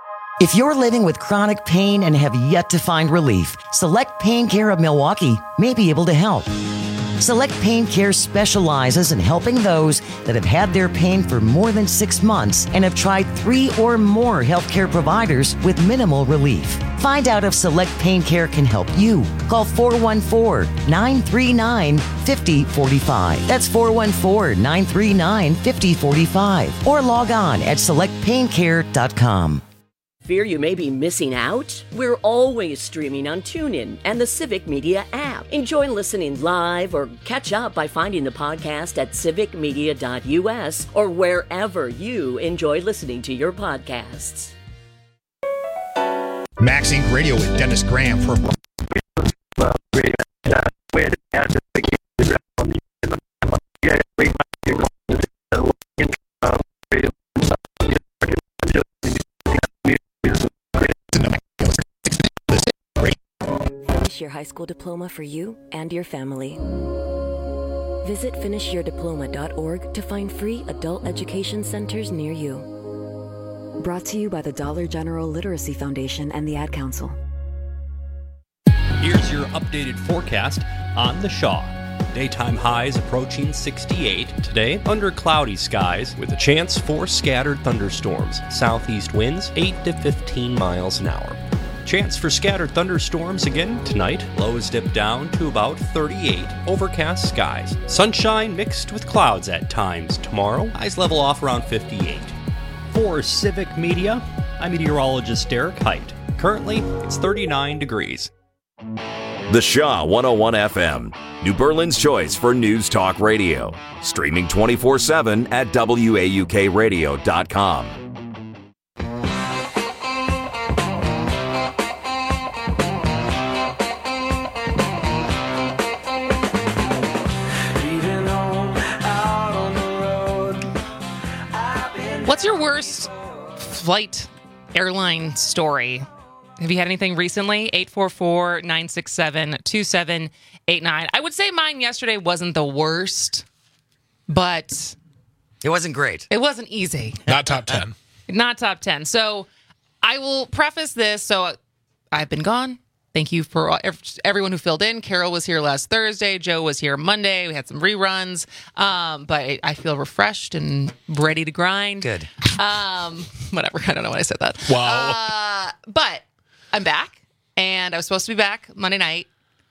[SPEAKER 19] If you're living with chronic pain and have yet to find relief, Select Pain Care of Milwaukee may be able to help. Select Pain Care specializes in helping those that have had their pain for more than six months and have tried three or more healthcare providers with minimal relief. Find out if Select Pain Care can help you. Call four one four, nine three nine, five zero four five. That's four one four, nine three nine, five zero four five. Or log on at select pain care dot com.
[SPEAKER 12] Fear you may be missing out? We're always streaming on TuneIn and the Civic Media app. Enjoy listening live or catch up by finding the podcast at civic media dot u s or wherever you enjoy listening to your podcasts.
[SPEAKER 17] Max Inc Radio with Dennis Graham for
[SPEAKER 2] Finish your high school diploma for you and your family. Visit finish your diploma dot org to find free adult education centers near you. Brought to you by the Dollar General Literacy Foundation and the Ad Council.
[SPEAKER 4] Here's your updated forecast on the Shaw. Daytime highs approaching sixty-eight. Today, under cloudy skies with a chance for scattered thunderstorms. Southeast winds eight to fifteen miles an hour. Chance for scattered thunderstorms again tonight. Lows dip down to about thirty-eight. Overcast skies. Sunshine mixed with clouds at times tomorrow. Highs level off around fifty-eight. For Civic Media, I'm meteorologist Derek Height. Currently, it's thirty-nine degrees.
[SPEAKER 1] The Shaw one oh one F M, New Berlin's choice for news talk radio. Streaming twenty-four seven at W A U K radio dot com.
[SPEAKER 18] What's your worst flight airline story? Have you had anything recently? eight four four, nine six seven, two seven eight nine. I would say mine yesterday wasn't the worst, but
[SPEAKER 19] it wasn't great.
[SPEAKER 18] It wasn't easy.
[SPEAKER 24] Not top ten.
[SPEAKER 18] Not top ten. So I will preface this. So I've been gone. Thank you for everyone who filled in. Carol was here last Thursday. Joe was here Monday. We had some reruns. Um, but I feel refreshed and ready to grind.
[SPEAKER 19] Good.
[SPEAKER 18] Um, whatever. I don't know why I said that.
[SPEAKER 24] Wow.
[SPEAKER 18] Uh, but I'm back. And I was supposed to be back Monday night.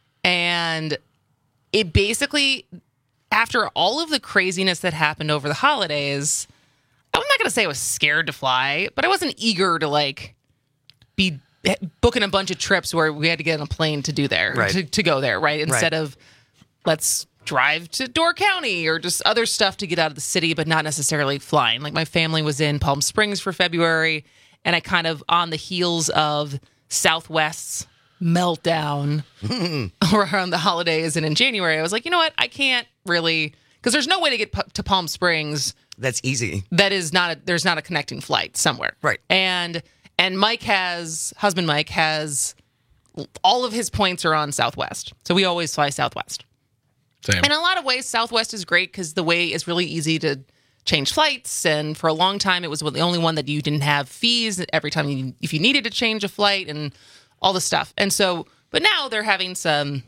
[SPEAKER 18] And it basically, after all of the craziness that happened over the holidays, I'm not going to say I was scared to fly, but I wasn't eager to, like, be booking a bunch of trips where we had to get on a plane to do there,
[SPEAKER 19] right.
[SPEAKER 18] to, to go there, right? Instead
[SPEAKER 19] right.
[SPEAKER 18] of let's drive to Door County or just other stuff to get out of the city, but not necessarily flying. Like my family was in Palm Springs for February, and I kind of, on the heels of Southwest's meltdown around the holidays and in January, I was like, you know what? I can't really, because there's no way to get p- to Palm Springs.
[SPEAKER 19] That's easy.
[SPEAKER 18] That is not, a, there's not a connecting flight somewhere.
[SPEAKER 19] Right.
[SPEAKER 18] And And Mike has, husband Mike has, all of his points are on Southwest. So we always fly Southwest.
[SPEAKER 24] Same.
[SPEAKER 18] In a lot of ways, Southwest is great because the way is really easy to change flights. And for a long time, it was the only one that you didn't have fees every time you, if you needed to change a flight and all this stuff. And so, but now they're having some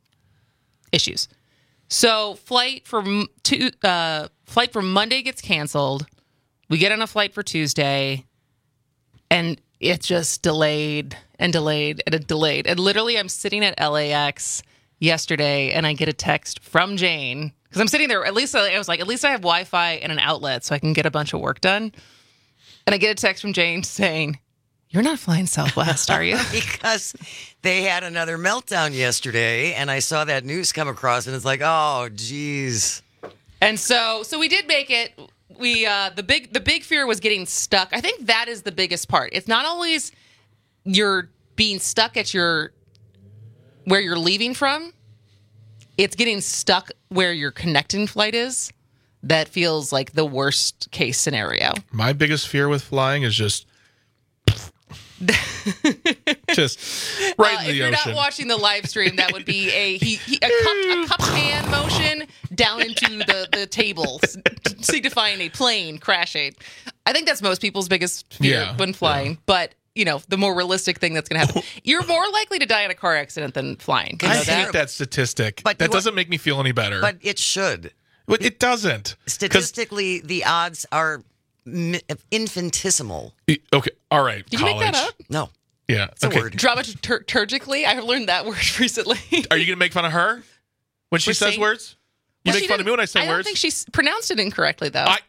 [SPEAKER 18] issues. So flight for two, uh, flight for Monday gets canceled. We get on a flight for Tuesday. And it just delayed and delayed and it delayed. And literally, I'm sitting at L A X yesterday, and I get a text from Jane. Because I'm sitting there, at least I was like, at least I have Wi-Fi and an outlet so I can get a bunch of work done. And I get a text from Jane saying, you're not flying Southwest, are you?
[SPEAKER 19] Because they had another meltdown yesterday, and I saw that news come across, and it's like, oh, geez.
[SPEAKER 18] And so, so we did make it. We uh, the big the big fear was getting stuck. I think that is the biggest part. It's not always you're being stuck at your where you're leaving from. It's getting stuck where your connecting flight is. That feels like the worst case scenario.
[SPEAKER 24] My biggest fear with flying is just just right
[SPEAKER 18] uh,
[SPEAKER 24] in the
[SPEAKER 18] if you're
[SPEAKER 24] ocean.
[SPEAKER 18] not watching the live stream, that would be a he, he, a cup a cup hand motion down into the the table, signifying a plane crashing. I think that's most people's biggest fear
[SPEAKER 24] Yeah,
[SPEAKER 18] when flying. Yeah. But, you know, the more realistic thing that's going to happen, you're more likely to die in a car accident than flying. You know
[SPEAKER 24] I
[SPEAKER 18] that?
[SPEAKER 24] hate that statistic.
[SPEAKER 19] But
[SPEAKER 24] that
[SPEAKER 19] you
[SPEAKER 24] doesn't make me feel any better.
[SPEAKER 19] But it should.
[SPEAKER 24] But it doesn't.
[SPEAKER 19] Statistically, the odds are mi- infinitesimal.
[SPEAKER 24] Okay. All right.
[SPEAKER 18] Did you
[SPEAKER 24] college.
[SPEAKER 18] make that up?
[SPEAKER 19] No.
[SPEAKER 24] Yeah.
[SPEAKER 19] It's a
[SPEAKER 24] okay.
[SPEAKER 19] word.
[SPEAKER 18] Dramaturgically? I learned that word recently.
[SPEAKER 24] Are you going to make fun of her when she
[SPEAKER 18] We're
[SPEAKER 24] says
[SPEAKER 18] saying-
[SPEAKER 24] words? You
[SPEAKER 18] Well,
[SPEAKER 24] make
[SPEAKER 18] she
[SPEAKER 24] fun of me when I say
[SPEAKER 18] I
[SPEAKER 24] words?
[SPEAKER 18] don't think she s- pronounced it incorrectly, though.
[SPEAKER 24] I-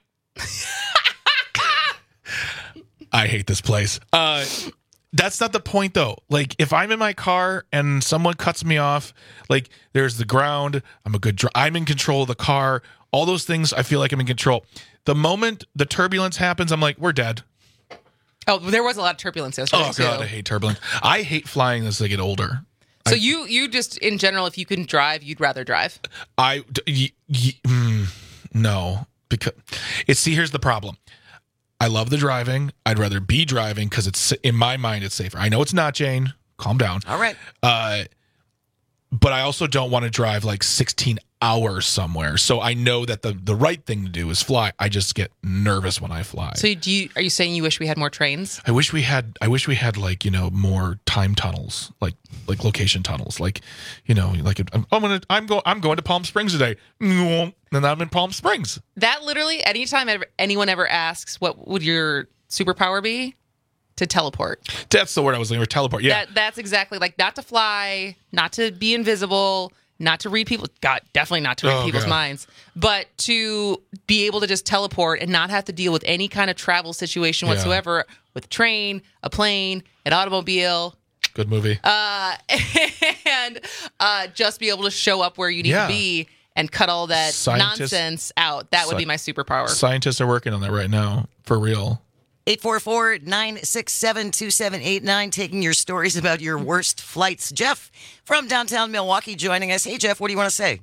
[SPEAKER 24] I hate this place. Uh, that's not the point, though. Like, if I'm in my car and someone cuts me off, like, there's the ground. I'm a good. Dr- I'm in control of the car. All those things, I feel like I'm in control. The moment the turbulence happens, I'm like, we're dead.
[SPEAKER 18] Oh, there was a lot of turbulence yesterday,
[SPEAKER 24] Oh god,
[SPEAKER 18] too.
[SPEAKER 24] I hate turbulence. I hate flying as I get older.
[SPEAKER 18] So
[SPEAKER 24] I,
[SPEAKER 18] you, you just, in general, if you can drive, you'd rather drive?
[SPEAKER 24] I y- y- mm, no, because it's see. Here's the problem. I love the driving. I'd rather be driving because it's in my mind it's safer. I know it's not, Jane. Calm down.
[SPEAKER 19] All right.
[SPEAKER 24] Uh, but I also don't want to drive like sixteen hours somewhere. So I know that the the right thing to do is fly. I just get nervous when I fly.
[SPEAKER 18] So do you, are you saying you wish we had more trains?
[SPEAKER 24] I wish we had. I wish we had like you know more time tunnels, like like location tunnels, like you know like I'm, I'm gonna I'm going I'm going to Palm Springs today. Then I'm in Palm Springs.
[SPEAKER 18] That literally, anytime ever, anyone ever asks, what would your superpower be? To teleport.
[SPEAKER 24] That's the word I was looking for. Teleport. Yeah.
[SPEAKER 18] That, that's exactly like not to fly, not to be invisible, not to read people. God, definitely not to read
[SPEAKER 24] Oh,
[SPEAKER 18] people's
[SPEAKER 24] God.
[SPEAKER 18] minds, but to be able to just teleport and not have to deal with any kind of travel situation
[SPEAKER 24] Yeah.
[SPEAKER 18] whatsoever with a train, a plane, an automobile.
[SPEAKER 24] Good movie.
[SPEAKER 18] Uh, and uh, just be able to show up where you need
[SPEAKER 24] Yeah.
[SPEAKER 18] to be and cut all that
[SPEAKER 24] Scientists-
[SPEAKER 18] nonsense out. That would
[SPEAKER 24] Sci-
[SPEAKER 18] be my superpower.
[SPEAKER 24] Scientists are working on that right now, for real.
[SPEAKER 19] eight four four, nine six seven, two seven eight nine, taking your stories about your worst flights. Jeff from downtown Milwaukee joining us. Hey, Jeff, what do you want to say?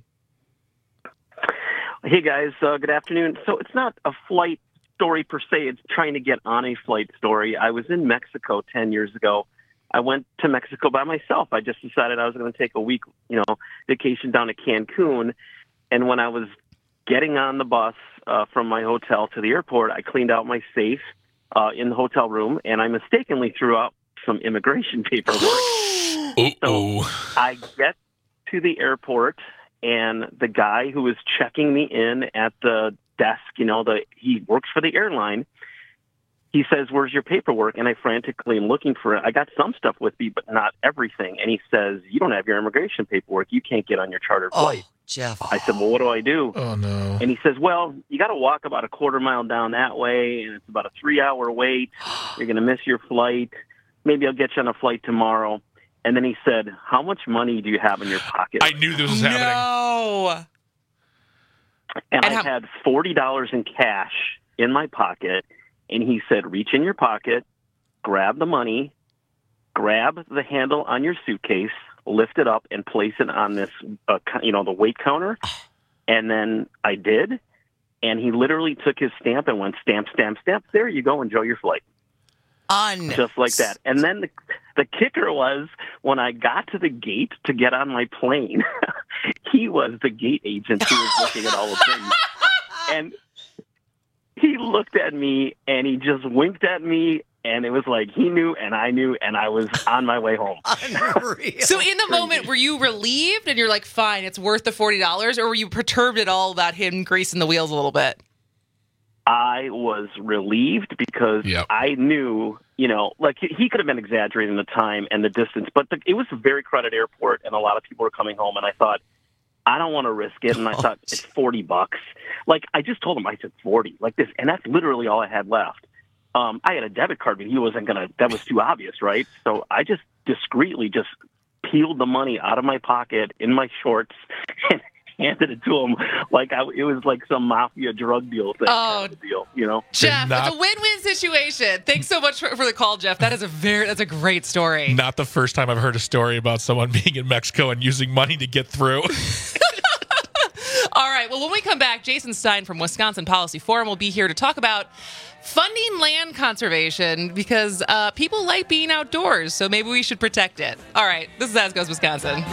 [SPEAKER 11] Hey, guys. Uh, good afternoon. So it's not a flight story per se. It's trying to get on a flight story. I was in Mexico ten years ago. I went to Mexico by myself. I just decided I was going to take a week, you know, vacation down to Cancun. And when I was getting on the bus uh, from my hotel to the airport, I cleaned out my safe uh, in the hotel room, and I mistakenly threw out some immigration paperwork. So I get to the airport, and the guy who was checking me in at the desk, you know, the he works for the airline. He says, "Where's your paperwork?" And I frantically am looking for it. I got some stuff with me, but not everything. And he says, "You don't have your immigration paperwork. You can't get on your chartered flight."
[SPEAKER 19] Oh, Jeff.
[SPEAKER 11] I said, "Well, what do I do?"
[SPEAKER 24] Oh, no.
[SPEAKER 11] And he says, "Well, you got to walk about a quarter mile down that way, and it's about a three-hour wait. You're going to miss your flight. Maybe I'll get you on a flight tomorrow." And then he said, "How much money do you have in your pocket?"
[SPEAKER 24] I knew this was happening.
[SPEAKER 18] No.
[SPEAKER 11] And,
[SPEAKER 18] And
[SPEAKER 11] I
[SPEAKER 18] how-
[SPEAKER 11] had forty dollars in cash in my pocket. And he said, "Reach in your pocket, grab the money, grab the handle on your suitcase, lift it up, and place it on this, uh, co- you know, the weight counter." And then I did. And he literally took his stamp and went, "Stamp, stamp, stamp. There you go. Enjoy your flight."
[SPEAKER 19] On.
[SPEAKER 11] Just like that. And then the, the kicker was when I got to the gate to get on my plane, he was the gate agent who was looking at all the things. And he looked at me and he just winked at me, and it was like he knew and I knew, and I was on my way home.
[SPEAKER 18] So in the moment, were you relieved and you're like, fine, it's worth the forty dollars, or were you perturbed at all about him greasing the wheels a little bit?
[SPEAKER 11] I was relieved because I knew, you know, like he- he could have been exaggerating the time and the distance, but the, it was a very crowded airport and a lot of people were coming home, and I thought, I don't want to risk it. And I thought, it's forty bucks. Like, I just told him, I said forty, like this. And that's literally all I had left. Um, I had a debit card, but he wasn't going to, that was too obvious, right? So I just discreetly just peeled the money out of my pocket in my shorts and handed it to him like I, it was like some mafia drug deal thing.
[SPEAKER 18] Oh,
[SPEAKER 11] kind of deal, you know?
[SPEAKER 18] Jeff, it's a win-win situation. Thanks so much for, for the call, Jeff. That is a very, that's a great story.
[SPEAKER 24] Not the first time I've heard a story about someone being in Mexico and using money to get through.
[SPEAKER 18] All right. Well, when we come back, Jason Stein from Wisconsin Policy Forum will be here to talk about funding land conservation because uh, people like being outdoors, so maybe we should protect it. All right. This is As Goes Wisconsin.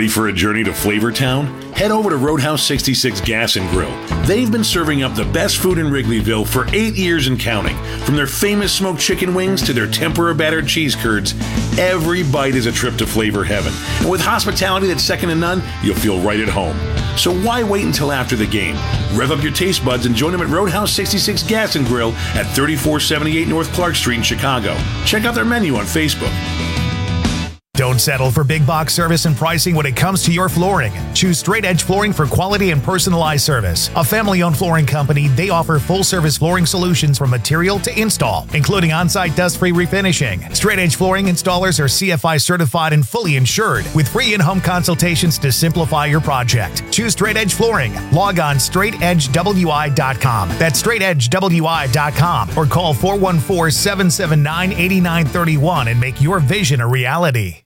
[SPEAKER 5] Ready for a journey to Flavor Town? Head over to Roadhouse sixty-six Gas and Grill. They've been serving up the best food in Wrigleyville for eight years and counting. From their famous smoked chicken wings to their tempura battered cheese curds, every bite is a trip to flavor heaven. And with hospitality that's second to none, you'll feel right at home. So why wait until after the game? Rev up your taste buds and join them at Roadhouse sixty-six Gas and Grill at thirty-four seventy-eight North Clark Street in Chicago. Check out their menu on Facebook.
[SPEAKER 17] Don't settle for big box service and pricing when it comes to your flooring. Choose Straight Edge Flooring for quality and personalized service. A family-owned flooring company, they offer full-service flooring solutions from material to install, including on-site dust-free refinishing. Straight Edge Flooring installers are C F I certified and fully insured, with free in-home consultations to simplify your project. Choose Straight Edge Flooring. Log on straight edge w i dot com. That's straight edge w i dot com, or call four one four, seven seven nine, eight nine three one and make your vision a reality.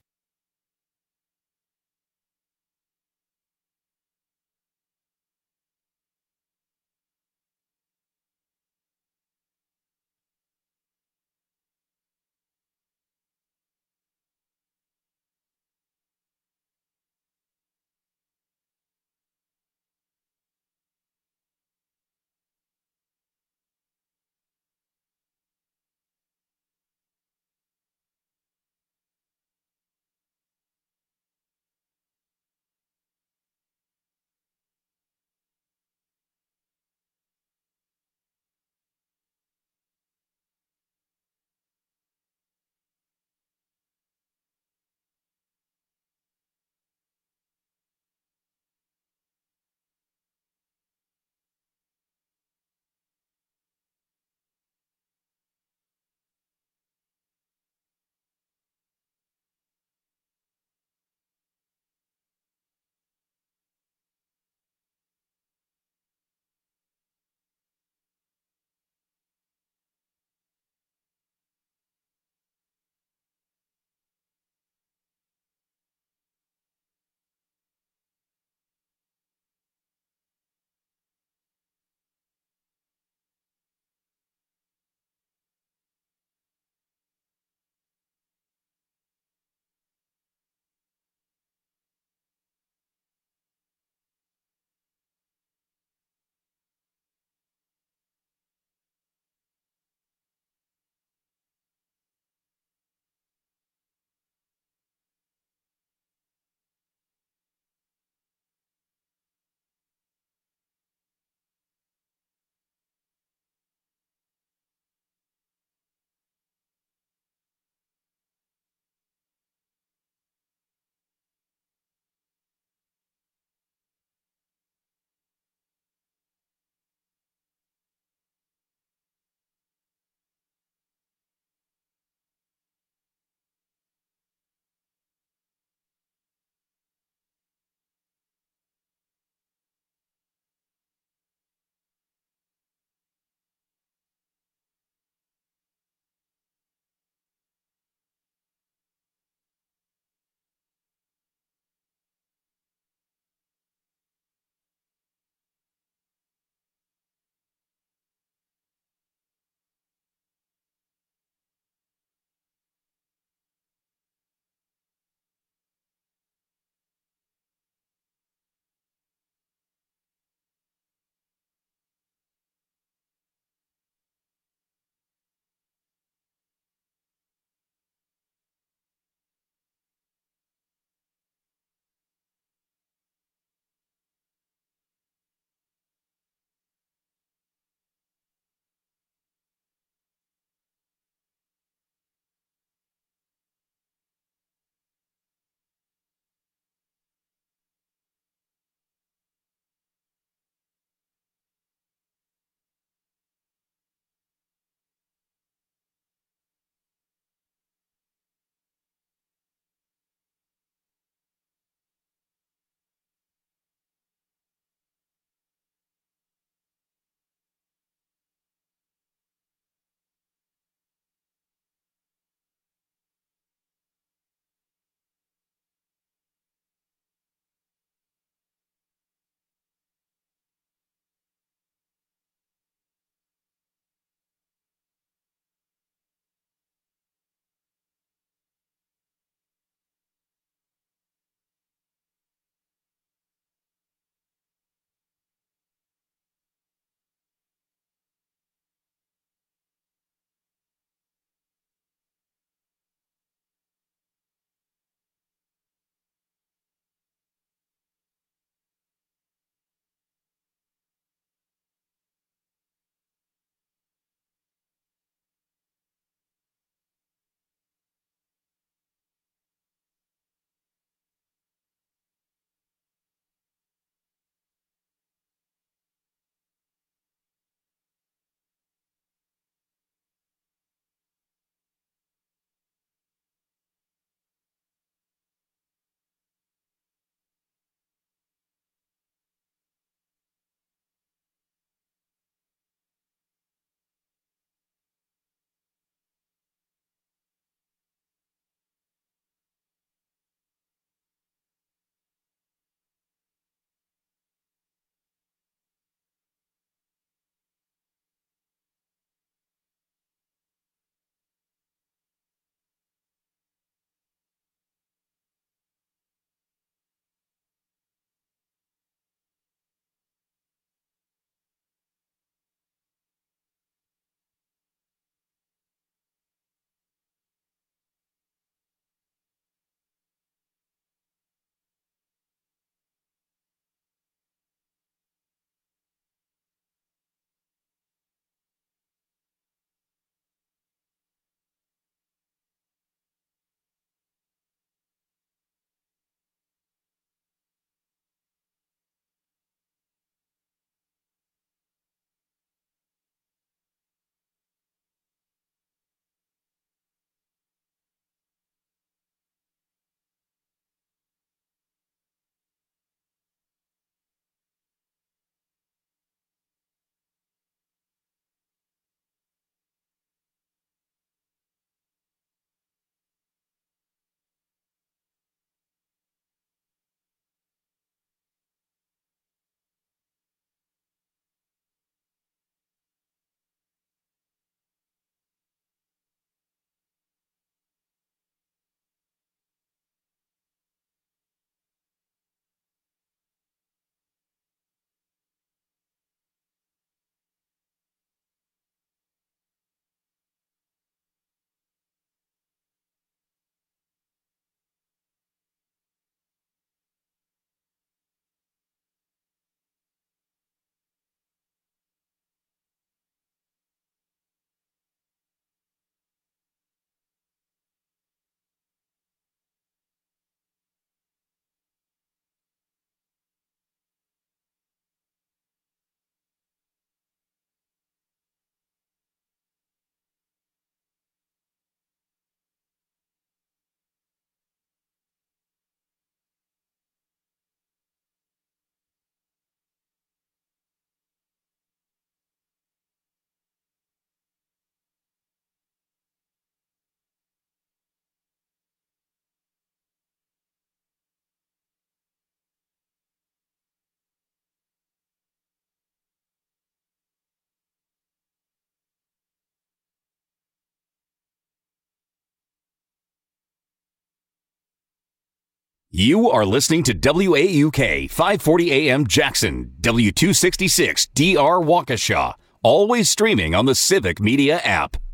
[SPEAKER 1] You are listening to W A U K five forty A M Jackson, W two sixty-six D R Waukesha, always streaming on the Civic Media app.